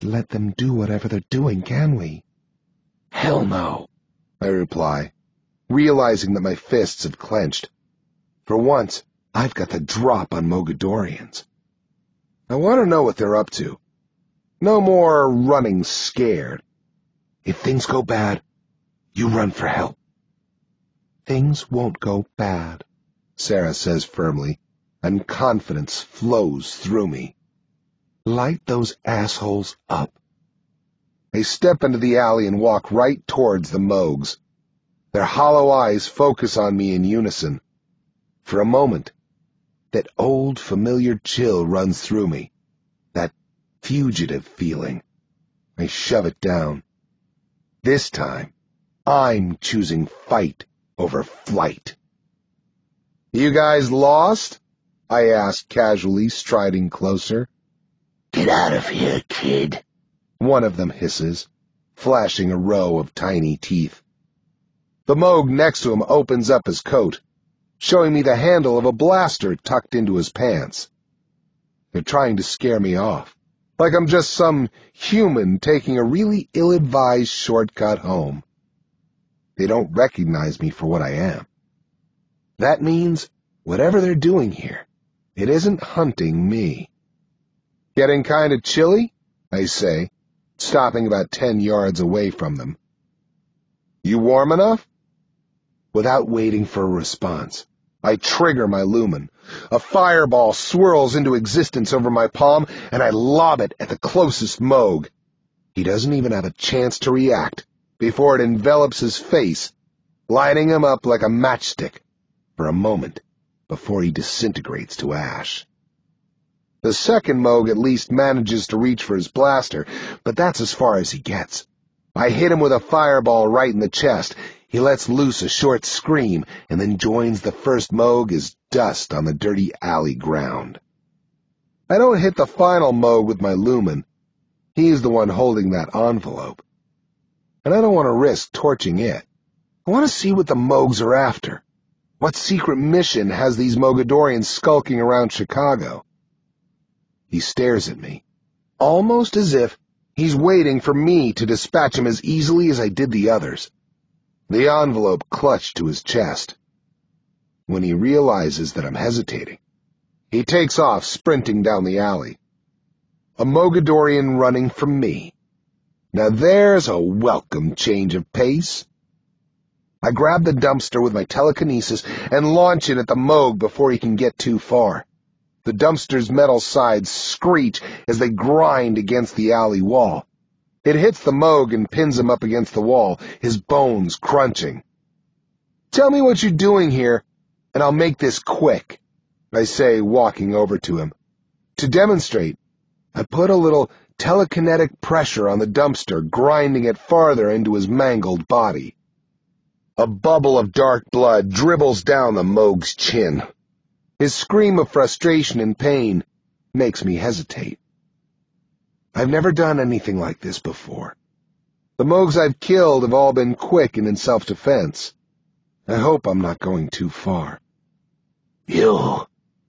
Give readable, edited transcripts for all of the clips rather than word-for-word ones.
let them do whatever they're doing, can we? Hell no, I reply, realizing that my fists have clenched. For once, I've got the drop on Mogadorians. I want to know what they're up to. No more running scared. If things go bad, you run for help. Things won't go bad, Sarah says firmly, and confidence flows through me. Light those assholes up. I step into the alley and walk right towards the Mogs. Their hollow eyes focus on me in unison. For a moment, that old familiar chill runs through me, that fugitive feeling. I shove it down. This time, I'm choosing fight over flight. You guys lost? I asked casually, striding closer. Get out of here, kid, one of them hisses, flashing a row of tiny teeth. The Moog next to him opens up his coat, showing me the handle of a blaster tucked into his pants. They're trying to scare me off, like I'm just some human taking a really ill-advised shortcut home. They don't recognize me for what I am. That means whatever they're doing here, it isn't hunting me. Getting kind of chilly? I say, stopping about 10 yards away from them. You warm enough? Without waiting for a response, I trigger my lumen. A fireball swirls into existence over my palm, and I lob it at the closest Moog. He doesn't even have a chance to react before it envelops his face, lighting him up like a matchstick for a moment before he disintegrates to ash. The second Moog at least manages to reach for his blaster, but that's as far as he gets. I hit him with a fireball right in the chest. He lets loose a short scream and then joins the first Moog as dust on the dirty alley ground. I don't hit the final Moog with my lumen. He's the one holding that envelope. And I don't want to risk torching it. I want to see what the Mogs are after. What secret mission has these Mogadorians skulking around Chicago? He stares at me, almost as if he's waiting for me to dispatch him as easily as I did the others. The envelope clutched to his chest. When he realizes that I'm hesitating, he takes off, sprinting down the alley. A Mogadorian running from me. Now there's a welcome change of pace. I grab the dumpster with my telekinesis and launch it at the Moog before he can get too far. The dumpster's metal sides screech as they grind against the alley wall. It hits the Moog and pins him up against the wall, his bones crunching. Tell me what you're doing here, and I'll make this quick, I say, walking over to him. To demonstrate, I put a little telekinetic pressure on the dumpster, grinding it farther into his mangled body. A bubble of dark blood dribbles down the Moog's chin. His scream of frustration and pain makes me hesitate. I've never done anything like this before. The Mogs I've killed have all been quick and in self-defense. I hope I'm not going too far. You're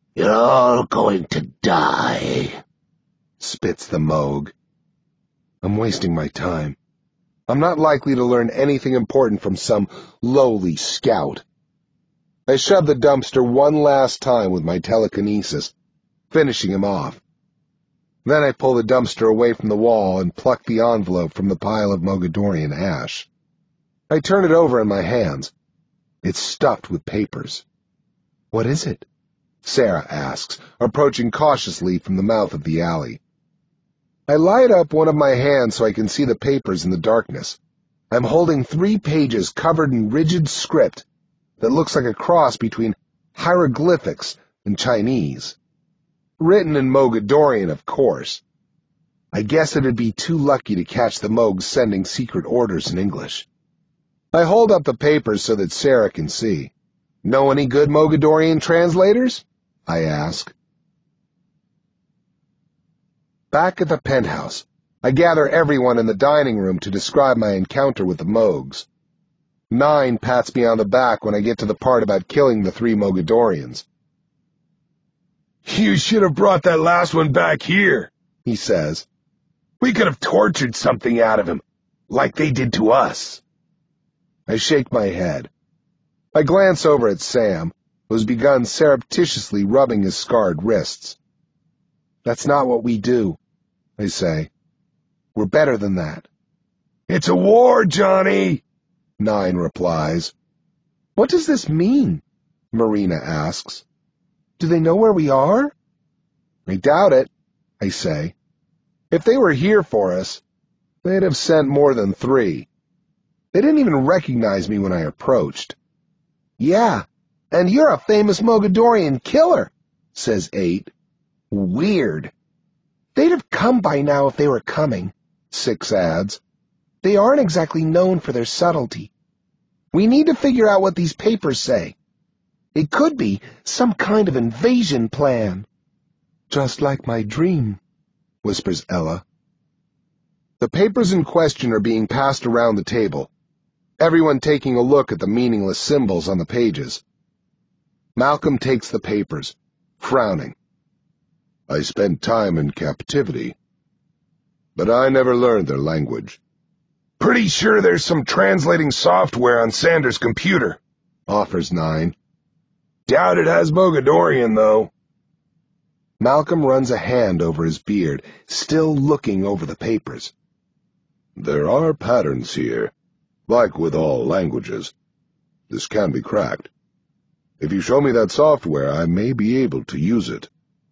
all going to die, spits the Moog. I'm wasting my time. I'm not likely to learn anything important from some lowly scout. I shove the dumpster one last time with my telekinesis, finishing him off. Then I pull the dumpster away from the wall and pluck the envelope from the pile of Mogadorian ash. I turn it over in my hands. It's stuffed with papers. What is it? Sarah asks, approaching cautiously from the mouth of the alley. I light up one of my hands so I can see the papers in the darkness. I'm holding 3 pages covered in rigid script that looks like a cross between hieroglyphics and Chinese. Written in Mogadorian, of course. I guess it'd be too lucky to catch the Mogs sending secret orders in English. I hold up the papers so that Sarah can see. Know any good Mogadorian translators? I ask. Back at the penthouse, I gather everyone in the dining room to describe my encounter with the Mogs. 9 pats me on the back when I get to the part about killing the 3 Mogadorians. You should have brought that last one back here, he says. We could have tortured something out of him, like they did to us. I shake my head. I glance over at Sam, who has begun surreptitiously rubbing his scarred wrists. That's not what we do, I say. We're better than that. It's a war, Johnny, Nine replies. What does this mean? Marina asks. Do they know where we are? I doubt it, I say. If they were here for us, they'd have sent more than 3. They didn't even recognize me when I approached. Yeah, and you're a famous Mogadorian killer, says 8. Weird. They'd have come by now if they were coming, 6 adds. They aren't exactly known for their subtlety. We need to figure out what these papers say. It could be some kind of invasion plan. Just like my dream, whispers Ella. The papers in question are being passed around the table, everyone taking a look at the meaningless symbols on the pages. Malcolm takes the papers, frowning. I spent time in captivity, but I never learned their language. Pretty sure there's some translating software on Sanders' computer, offers Nine. Doubt it has Mogadorian, though. Malcolm runs a hand over his beard, still looking over the papers. There are patterns here, like with all languages. This can be cracked. If you show me that software, I may be able to use it.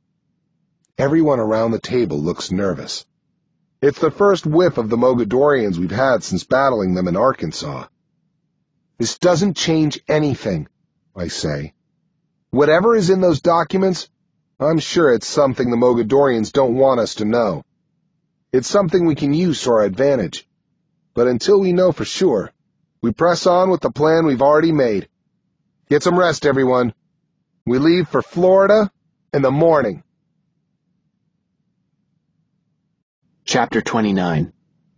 Everyone around the table looks nervous. It's the first whiff of the Mogadorians we've had since battling them in Arkansas. This doesn't change anything, I say. Whatever is in those documents, I'm sure it's something the Mogadorians don't want us to know. It's something we can use to our advantage. But until we know for sure, we press on with the plan we've already made. Get some rest, everyone. We leave for Florida in the morning. Chapter 29.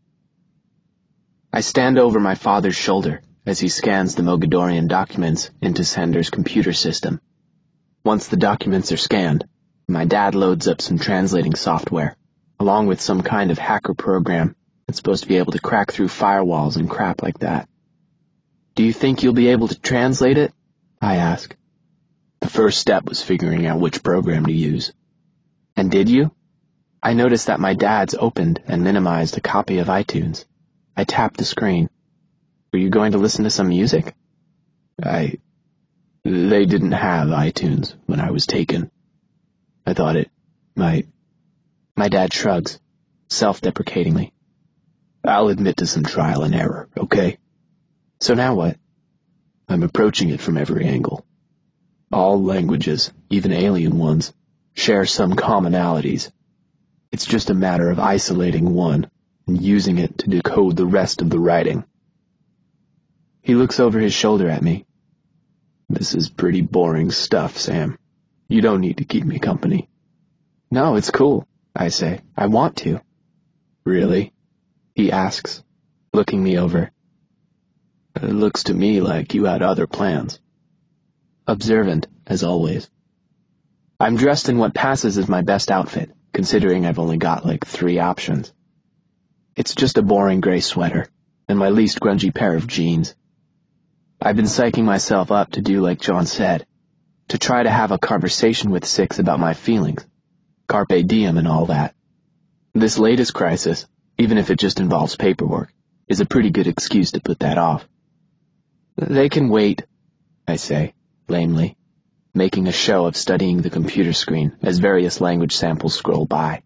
I stand over my father's shoulder as he scans the Mogadorian documents into Sanders' computer system. Once the documents are scanned, my dad loads up some translating software, along with some kind of hacker program that's supposed to be able to crack through firewalls and crap like that. Do you think you'll be able to translate it? I ask. The first step was figuring out which program to use. And did you? I noticed that my dad's opened and minimized a copy of iTunes. I tapped the screen. Were you going to listen to some music? They didn't have iTunes when I was taken. I thought it might. My dad shrugs, self-deprecatingly. I'll admit to some trial and error, okay? So now what? I'm approaching it from every angle. All languages, even alien ones, share some commonalities. It's just a matter of isolating one and using it to decode the rest of the writing. He looks over his shoulder at me. This is pretty boring stuff, Sam. You don't need to keep me company. No, it's cool, I say. I want to. Really? He asks, looking me over. It looks to me like you had other plans. Observant, as always. I'm dressed in what passes as my best outfit, considering I've only got like 3 options. It's just a boring gray sweater, and my least grungy pair of jeans. I've been psyching myself up to do like John said, to try to have a conversation with Six about my feelings, carpe diem and all that. This latest crisis, even if it just involves paperwork, is a pretty good excuse to put that off. They can wait, I say, lamely, making a show of studying the computer screen as various language samples scroll by.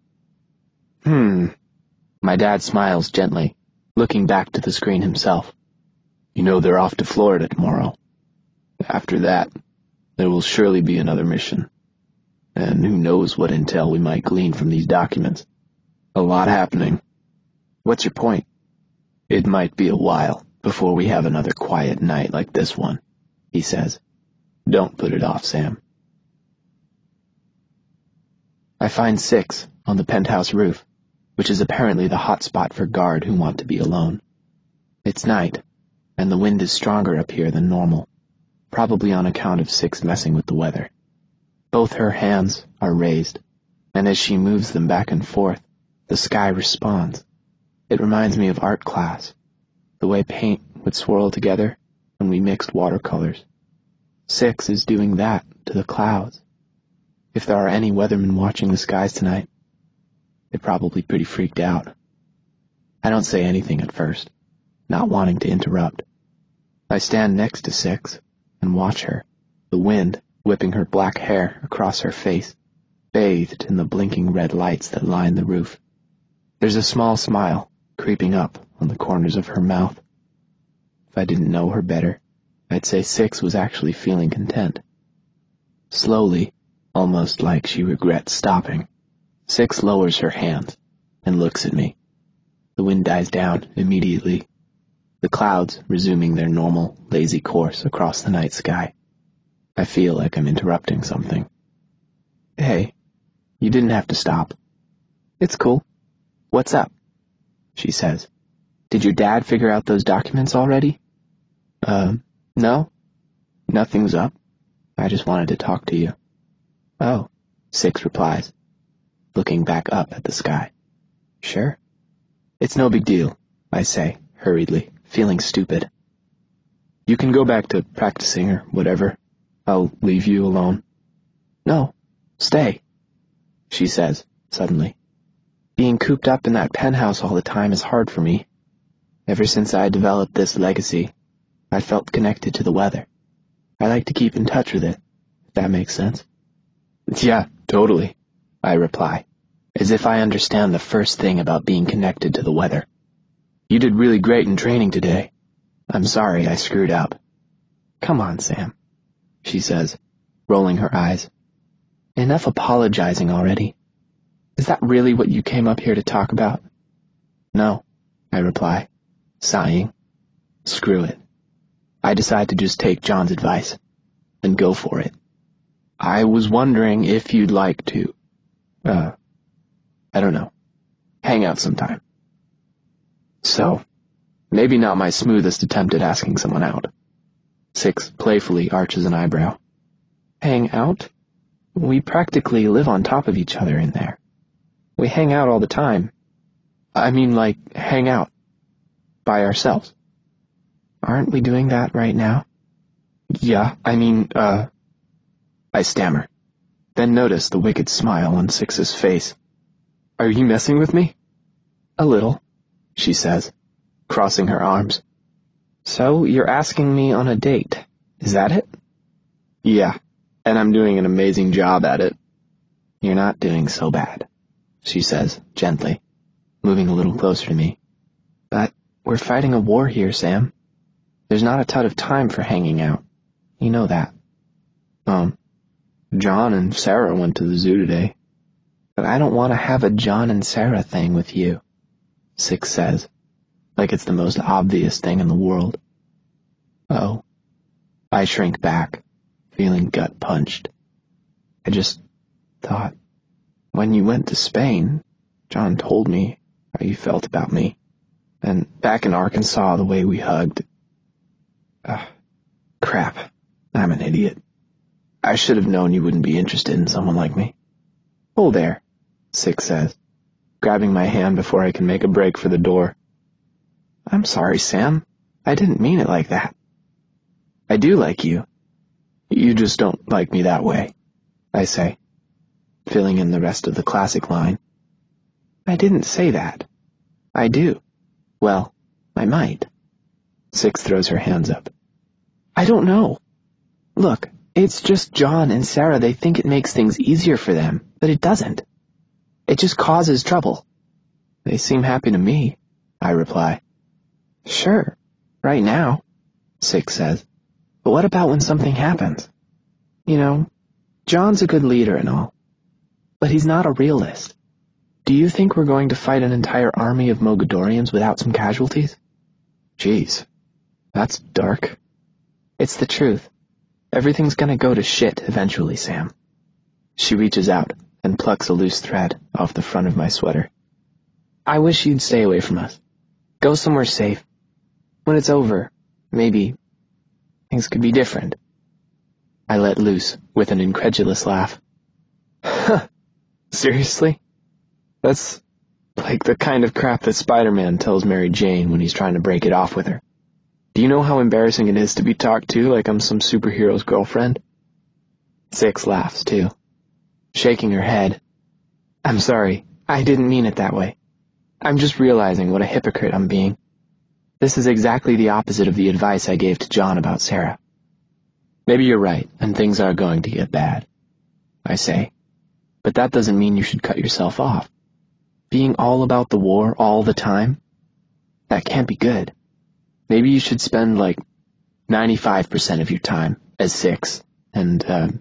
My dad smiles gently, looking back to the screen himself. You know they're off to Florida tomorrow. After that, there will surely be another mission. And who knows what intel we might glean from these documents. A lot happening. What's your point? It might be a while before we have another quiet night like this one, he says. Don't put it off, Sam. I find Six on the penthouse roof, which is apparently the hot spot for guard who want to be alone. It's night, and the wind is stronger up here than normal, probably on account of Six messing with the weather. Both her hands are raised, and as she moves them back and forth, The sky responds. It reminds me of art class, the way paint would swirl together when we mixed watercolors. 6 is doing that to the clouds. If there are any weathermen watching the skies tonight, they're probably pretty freaked out. I don't say anything at first, not wanting to interrupt. I stand next to 6 and watch her, the wind whipping her black hair across her face, bathed in the blinking red lights that line the roof. There's a small smile creeping up on the corners of her mouth. If I didn't know her better, I'd say 6 was actually feeling content. Slowly, almost like she regrets stopping, 6 lowers her hands and looks at me. The wind dies down immediately, the clouds resuming their normal, lazy course across the night sky. I feel like I'm interrupting something. Hey, you didn't have to stop. It's cool. What's up? She says. Did your dad figure out those documents already? No. Nothing's up. I just wanted to talk to you. Oh, 6 replies, looking back up at the sky. Sure. It's no big deal, I say, hurriedly, feeling stupid. You can go back to practicing or whatever. I'll leave you alone. No, stay, she says, suddenly. Being cooped up in that penthouse all the time is hard for me. Ever since I developed this legacy, I felt connected to the weather. I like to keep in touch with it, if that makes sense. Yeah, totally, I reply, as if I understand the first thing about being connected to the weather. You did really great in training today. I'm sorry I screwed up. Come on, Sam, she says, rolling her eyes. Enough apologizing already. Is that really what you came up here to talk about? No, I reply, sighing. Screw it. I decide to just take John's advice and go for it. I was wondering if you'd like to, I don't know, hang out sometime. So, maybe not my smoothest attempt at asking someone out. 6 playfully arches an eyebrow. Hang out? We practically live on top of each other in there. We hang out all the time. I mean, like, hang out. By ourselves. Aren't we doing that right now? Yeah, I stammer, then notice the wicked smile on 6's face. Are you messing with me? A little, she says, crossing her arms. So you're asking me on a date, is that it? Yeah, and I'm doing an amazing job at it. You're not doing so bad, she says, gently, moving a little closer to me. But we're fighting a war here, Sam. There's not a ton of time for hanging out. You know that. John and Sarah went to the zoo today. But I don't want to have a John and Sarah thing with you, 6 says, like it's the most obvious thing in the world. Oh. I shrink back, feeling gut-punched. I just thought, when you went to Spain, John told me how you felt about me. And back in Arkansas, the way we hugged. Crap. I'm an idiot. I should have known you wouldn't be interested in someone like me. Hold there, 6 says, grabbing my hand before I can make a break for the door. I'm sorry, Sam. I didn't mean it like that. I do like you. You just don't like me that way, I say, filling in the rest of the classic line. I didn't say that. I do. Well, I might. 6 throws her hands up. I don't know. Look, it's just John and Sarah. They think it makes things easier for them, but it doesn't. It just causes trouble. They seem happy to me, I reply. Sure, right now, 6 says. But what about when something happens? You know, John's a good leader and all, but he's not a realist. Do you think we're going to fight an entire army of Mogadorians without some casualties? Jeez, that's dark. It's the truth. Everything's gonna go to shit eventually, Sam. She reaches out and plucks a loose thread off the front of my sweater. I wish you'd stay away from us. Go somewhere safe. When it's over, maybe things could be different. I let loose with an incredulous laugh. Seriously? That's Like the kind of crap that Spider-Man tells Mary Jane when he's trying to break it off with her. Do you know how embarrassing it is to be talked to like I'm some superhero's girlfriend? Six laughs, too, shaking her head. I'm sorry, I didn't mean it that way. I'm just realizing what a hypocrite I'm being. This is exactly the opposite of the advice I gave to John about Sarah. Maybe you're right, and things are going to get bad, I say. But that doesn't mean you should cut yourself off. Being all about the war all the time? That can't be good. Maybe you should spend, 95% of your time as Six, and,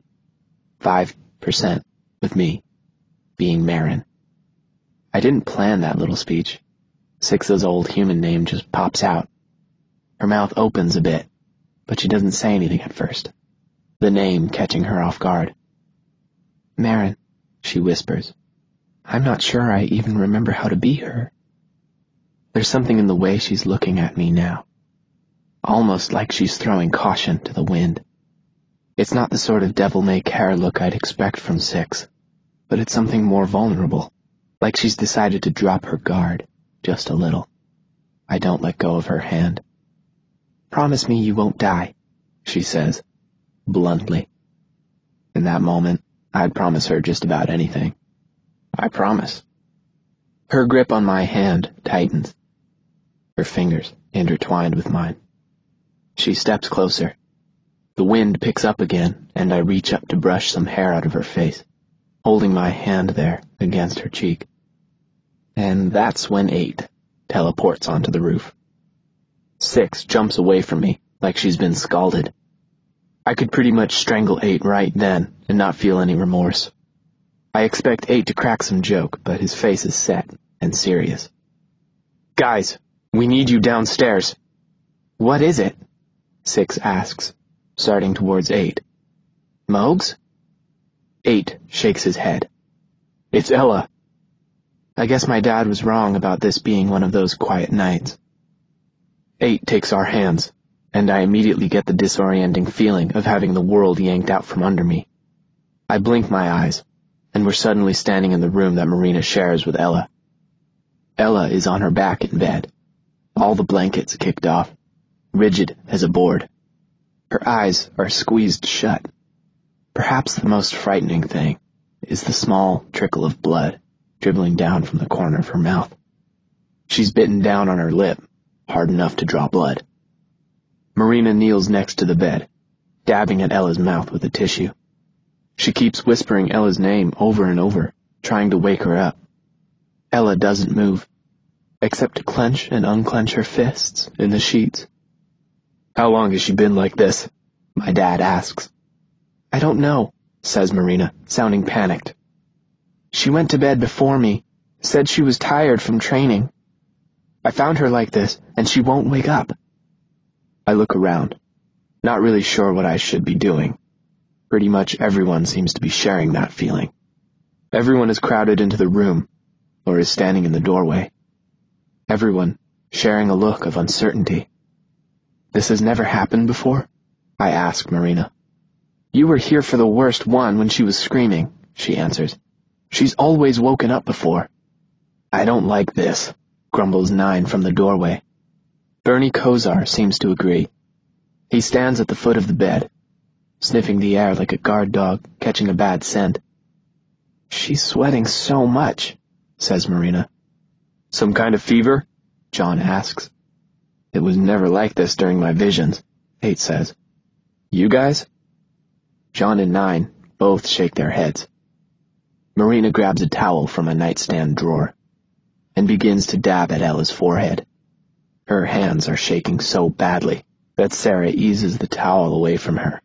5% with me, being Marin. I didn't plan that little speech. Six's old human name just pops out. Her mouth opens a bit, but she doesn't say anything at first, the name catching her off guard. Marin, she whispers. I'm not sure I even remember how to be her. There's something in the way she's looking at me now, almost like she's throwing caution to the wind. It's not the sort of devil-may-care look I'd expect from Six, but it's something more vulnerable, like she's decided to drop her guard just a little. I don't let go of her hand. Promise me you won't die, she says, bluntly. In that moment, I'd promise her just about anything. I promise. Her grip on my hand tightens, her fingers intertwined with mine. She steps closer. The wind picks up again, and I reach up to brush some hair out of her face, holding my hand there against her cheek. And that's when 8 teleports onto the roof. 6 jumps away from me, like she's been scalded. I could pretty much strangle 8 right then and not feel any remorse. I expect 8 to crack some joke, but his face is set and serious. Guys, we need you downstairs. What is it? 6 asks, starting towards 8. Mogs? 8 shakes his head. It's Ella. I guess my dad was wrong about this being one of those quiet nights. 8 takes our hands, and I immediately get the disorienting feeling of having the world yanked out from under me. I blink my eyes, and we're suddenly standing in the room that Marina shares with Ella. Ella is on her back in bed, all the blankets kicked off, rigid as a board. Her eyes are squeezed shut. Perhaps the most frightening thing is the small trickle of blood dribbling down from the corner of her mouth. She's bitten down on her lip, hard enough to draw blood. Marina kneels next to the bed, dabbing at Ella's mouth with a tissue. She keeps whispering Ella's name over and over, trying to wake her up. Ella doesn't move, except to clench and unclench her fists in the sheets. How long has she been like this? My dad asks. I don't know, says Marina, sounding panicked. She went to bed before me, said she was tired from training. I found her like this, and she won't wake up. I look around, not really sure what I should be doing. Pretty much everyone seems to be sharing that feeling. Everyone is crowded into the room, or is standing in the doorway. Everyone sharing a look of uncertainty. This has never happened before? I ask Marina. You were here for the worst one when she was screaming, she answers. She's always woken up before. I don't like this, grumbles 9 from the doorway. Bernie Kosar seems to agree. He stands at the foot of the bed, sniffing the air like a guard dog catching a bad scent. She's sweating so much, says Marina. Some kind of fever? John asks. It was never like this during my visions, 8 says. You guys? John and 9 both shake their heads. Marina grabs a towel from a nightstand drawer and begins to dab at Ella's forehead. Her hands are shaking so badly that Sarah eases the towel away from her.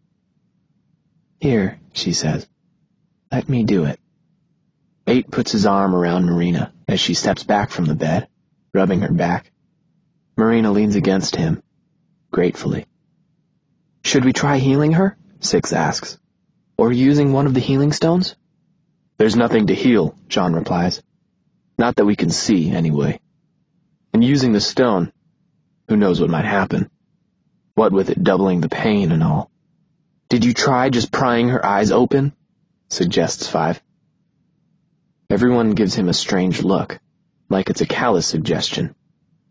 Here, she says. Let me do it. 8 puts his arm around Marina as she steps back from the bed, rubbing her back. Marina leans against him, gratefully. Should we try healing her? 6 asks. Or using one of the healing stones? There's nothing to heal, John replies. Not that we can see, anyway. And using the stone, who knows what might happen? What with it doubling the pain and all. Did you try just prying her eyes open? Suggests 5. Everyone gives him a strange look, like it's a callous suggestion.